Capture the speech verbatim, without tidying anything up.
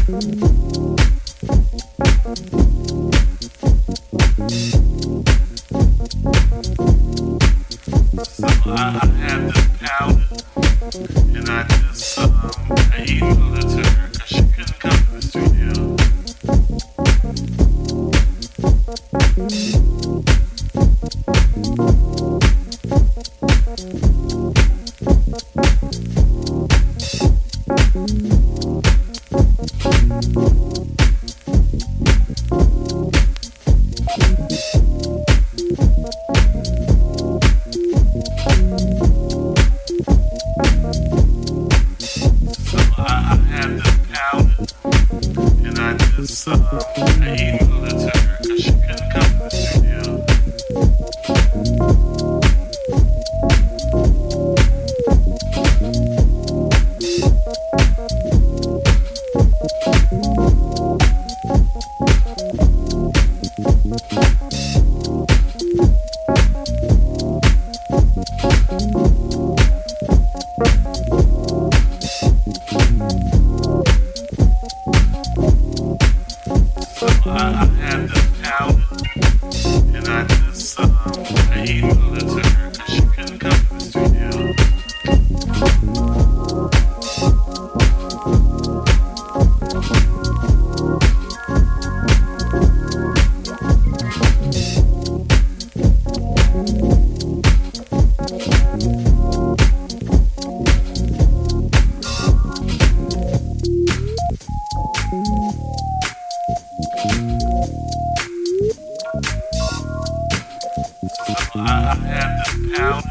So I, I had this palette, and I just um, I emailed it to her because she couldn't come to the studio. So I, I had this palette, and I just um, I emailed it to her because she couldn't come to the studio. So I, I had this palette, and I just um, I emailed it to her because she couldn't come to the studio. So I, I had this palette.